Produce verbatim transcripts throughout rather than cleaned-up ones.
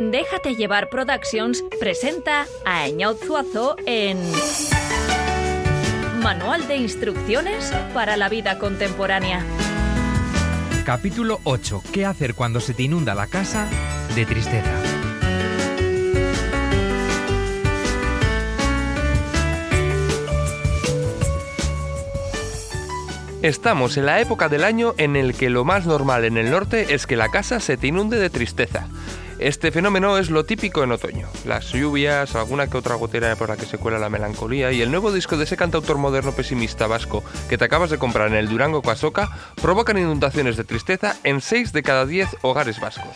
Déjate Llevar Productions presenta a Eñaut Zuazo en Manual de Instrucciones para la Vida Contemporánea. Capítulo ocho. ¿Qué hacer cuando se te inunda la casa de tristeza? Estamos en la época del año en el que lo más normal en el norte es que la casa se te inunde de tristeza. Este fenómeno es lo típico en otoño. Las lluvias, alguna que otra gotera por la que se cuela la melancolía y el nuevo disco de ese cantautor moderno pesimista vasco que te acabas de comprar en el Durango Casoca provocan inundaciones de tristeza en seis de cada diez hogares vascos.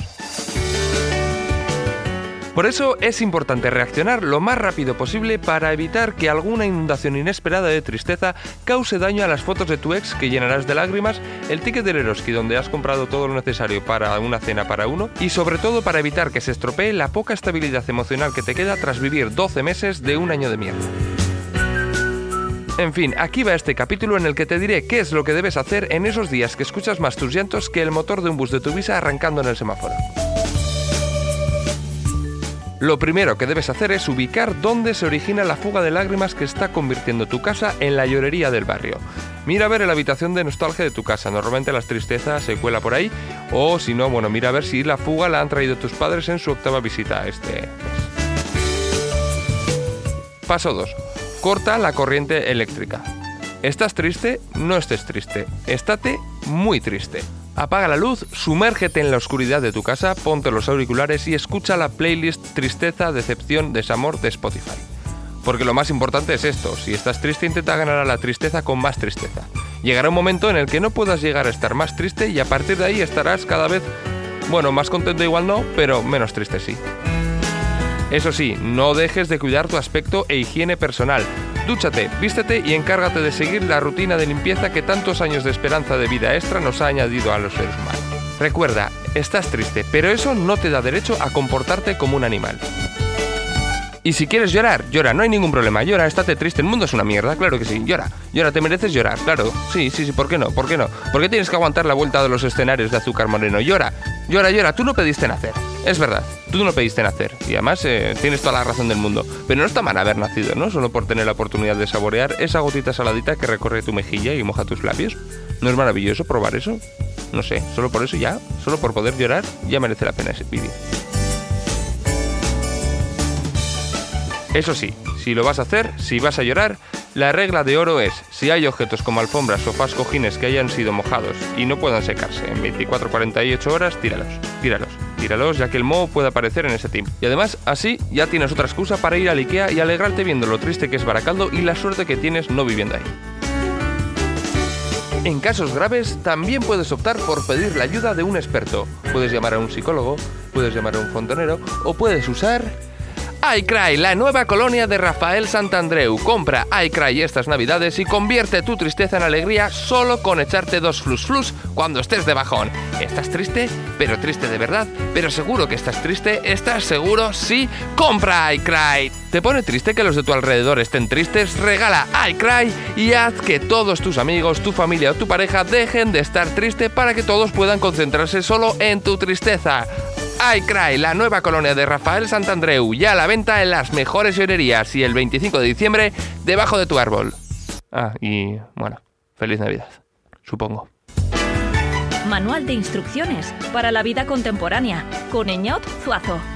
Por eso es importante reaccionar lo más rápido posible para evitar que alguna inundación inesperada de tristeza cause daño a las fotos de tu ex que llenarás de lágrimas, el ticket del Eroski donde has comprado todo lo necesario para una cena para uno y sobre todo para evitar que se estropee la poca estabilidad emocional que te queda tras vivir doce meses de un año de mierda. En fin, aquí va este capítulo en el que te diré qué es lo que debes hacer en esos días que escuchas más tus llantos que el motor de un bus de tu visa arrancando en el semáforo. Lo primero que debes hacer es ubicar dónde se origina la fuga de lágrimas que está convirtiendo tu casa en la llorería del barrio. Mira a ver en la habitación de nostalgia de tu casa, normalmente las tristezas se cuela por ahí, o si no, bueno, mira a ver si la fuga la han traído tus padres en su octava visita este mes. Paso dos. Corta la corriente eléctrica. ¿Estás triste? No estés triste. Estate muy triste. Apaga la luz, sumérgete en la oscuridad de tu casa, ponte los auriculares y escucha la playlist Tristeza, Decepción, Desamor de Spotify. Porque lo más importante es esto, si estás triste intenta ganar a la tristeza con más tristeza. Llegará un momento en el que no puedas llegar a estar más triste y a partir de ahí estarás cada vez, bueno, más contento igual no, pero menos triste sí. Eso sí, no dejes de cuidar tu aspecto e higiene personal. Dúchate, vístete y encárgate de seguir la rutina de limpieza que tantos años de esperanza de vida extra nos ha añadido a los seres humanos. Recuerda, estás triste, pero eso no te da derecho a comportarte como un animal. Y si quieres llorar, llora, no hay ningún problema, llora, estate triste, el mundo es una mierda, claro que sí, llora, llora, te mereces llorar, claro, sí, sí, sí, ¿por qué no? ¿Por qué no? ¿Por qué tienes que aguantar la vuelta de los escenarios de Azúcar Moreno? Llora, llora, llora, tú no pediste nacer, es verdad, tú no pediste nacer, y además eh, tienes toda la razón del mundo, pero no está mal haber nacido, ¿no? Solo por tener la oportunidad de saborear esa gotita saladita que recorre tu mejilla y moja tus labios, ¿no es maravilloso probar eso? No sé, solo por eso ya, solo por poder llorar, ya merece la pena ese vídeo. Eso sí, si lo vas a hacer, si vas a llorar, la regla de oro es, si hay objetos como alfombras, sofás, cojines que hayan sido mojados y no puedan secarse en veinticuatro a cuarenta y ocho horas, tíralos, tíralos, tíralos, ya que el moho puede aparecer en ese tiempo. Y además, así ya tienes otra excusa para ir al IKEA y alegrarte viendo lo triste que es Baracaldo y la suerte que tienes no viviendo ahí. En casos graves, también puedes optar por pedir la ayuda de un experto. Puedes llamar a un psicólogo, puedes llamar a un fontanero o puedes usar iCry, la nueva colonia de Rafael Santandreu. Compra iCry estas navidades y convierte tu tristeza en alegría solo con echarte dos flus flus cuando estés de bajón. ¿Estás triste? ¿Pero triste de verdad? ¿Pero seguro que estás triste? ¿Estás seguro? Sí, compra iCry. ¿Te pone triste que los de tu alrededor estén tristes? Regala iCry y haz que todos tus amigos, tu familia o tu pareja dejen de estar triste para que todos puedan concentrarse solo en tu tristeza. iCry, la nueva colonia de Rafael Santandreu, ya a la venta en las mejores llorerías y el veinticinco de diciembre debajo de tu árbol. Ah, y bueno, feliz Navidad, supongo. Manual de Instrucciones para la Vida Contemporánea con Eñaut Zuazo.